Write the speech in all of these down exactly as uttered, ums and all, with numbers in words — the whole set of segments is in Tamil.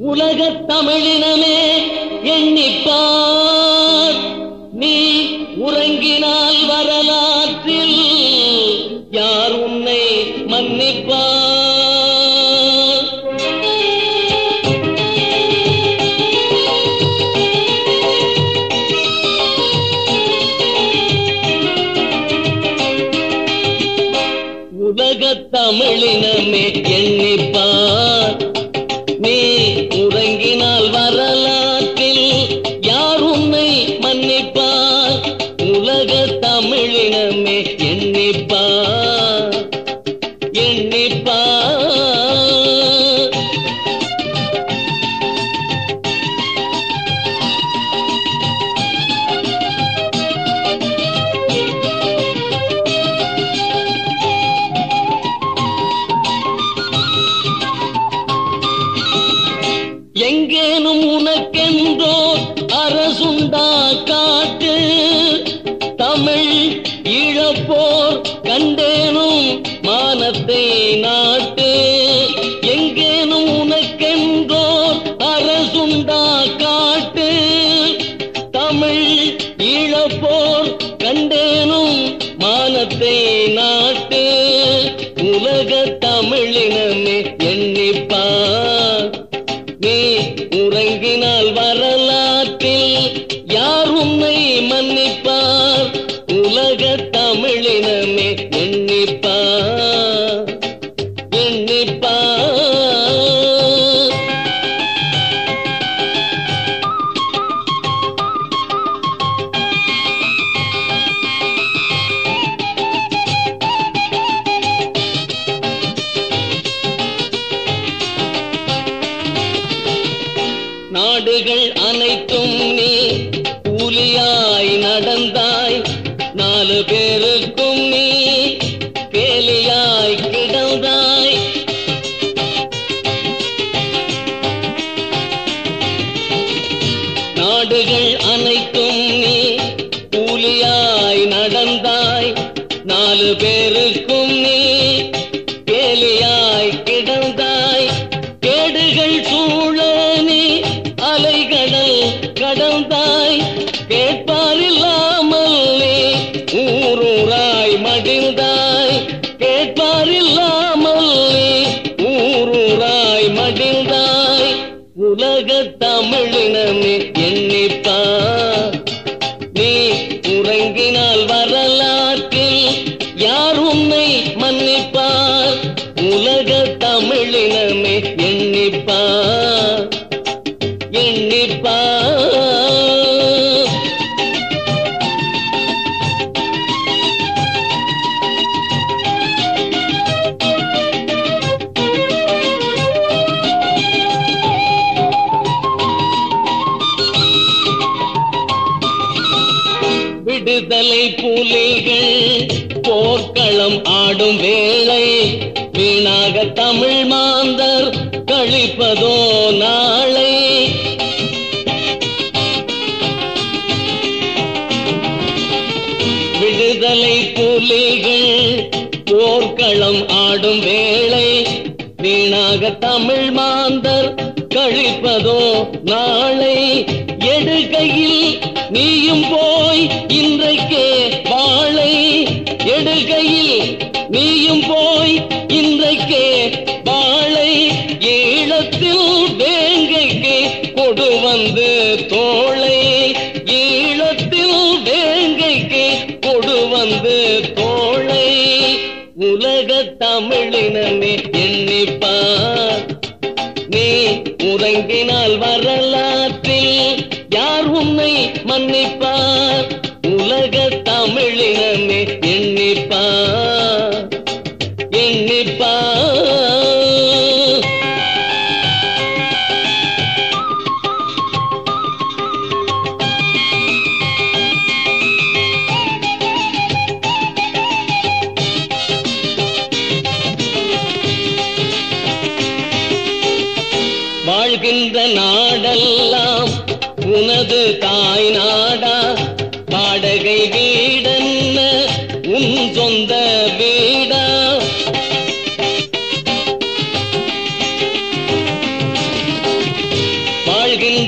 உலகத் தமிழினமே எண்ணிப்பார், நீ உறங்கினால் வரலாற்றில் யார் உன்னை மன்னிப்பார்? உலகத் தமிழினமே எண்ணிப்பார், நீ உறங்கினால் வரலாற்றில் யார் உன்னை மன்னிப்பார்? உலகத் தமிழினமே எண்ணிப்பார், எண்ணிப்பார். எங்கேனும் உனக்கென்றோ அரசுண்டா காட்டு, தமிழ் ஈழப்போர் கண்டேனும் மானத்தை நாட்டு. எங்கேனும் உனக்கென்றோ அரசுண்டா காட்டு, தமிழ் ஈழப்போர் கண்டேனும் மானத்தை நாட்டு. உலகத் தமிழினமே எண்ணிப்பார், நீ உறங்கினால் வரலாற்றில் யார் உன்னை மன்னிப்பார்? உலகத் தமிழினமே எண்ணிப்பார், எண்ணிப்பார். நாடுகள் அனைத்தும் நீ கூலியாய் நடந்தாய், நாலு பேருக்கும் நீ கேலியாய் கிடந்தாய். நாடுகள் அனைத்தும் நீ கூலியாய் நடந்தாய், நாலு பேருக்கும் நீ கேலியாய் கிடந்தாய். கேடுகள் சூழ நீ அலைகடல் கடந்தாய், கேட்பாரில்லாமல் நீ ஊரூராய் மடிந்தாய். கேட்பாரில்லாமல் நீ ஊரூராய் மடிந்தாய். உலகத் தமிழினமே எண்ணிப்பார், நீ உறங்கினால் வரலாற்றில் யார் உன்னை மன்னிப்பார்? உலகத் தமிழினமே எண்ணிப்பார், எண்ணிப்பார். விடுதலை புலிகள் போர்க்களம் ஆடும் வேளை, வீணாக தமிழ் மாந்தர் கழிப்பதோ நாளை. விடுதலை புலிகள் போர்க்களம் ஆடும் வேளை, வீணாக தமிழ் மாந்தர் கழிப்பதோ நாளை. எடுகையில் நீயும் போய் இன்றைக்கே வாழை, எடுகையில் நீயும் போய் இன்றைக்கே வாழை. ஈழத்தில் வேங்கைக்கு கொடு வந்து தோளை, ஈழத்தில் வேங்கைக்கு கொடு வந்து தோளை. உலகத் தமிழினமே எண்ணிப்பார், நீ உறங்கினால் வரலாற்றில் யார் உன்னை மன்னிப்பார்? உலகத் தமிழினமே எண்ணிப்பார், எண்ணிப்பார். வாழ்கின்ற நாடெல்லாம் உனது தாய் நாடா, வாடகை வீடென்ன உன் சொந்த வீடா?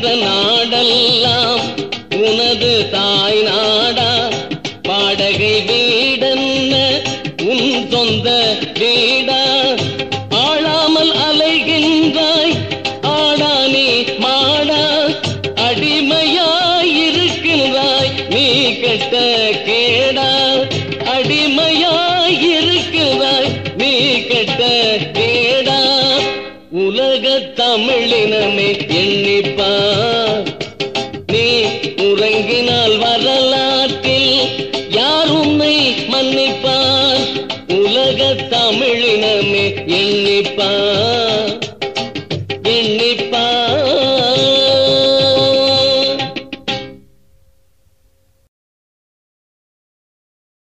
சென்ற நாடெல்லாம் உனது தாய் நாடா வாடகை வீடென்ன உன் சொந்த வீடா ஆளாமல் அலைகின்றாய் ஆடானே மாடா அடிமையாயிருக்கின்றாய் நீ கெட்ட கேடா அடிமையாயிருக்கிறாய் நீ கெட்ட கேடா உலக தமிழினமே எண்ணிப்பார் நீ உறங்கினால் வரலாற்றில் யார் உன்னை மன்னிப்பார் உலக தமிழினமே எண்ணிப்பார்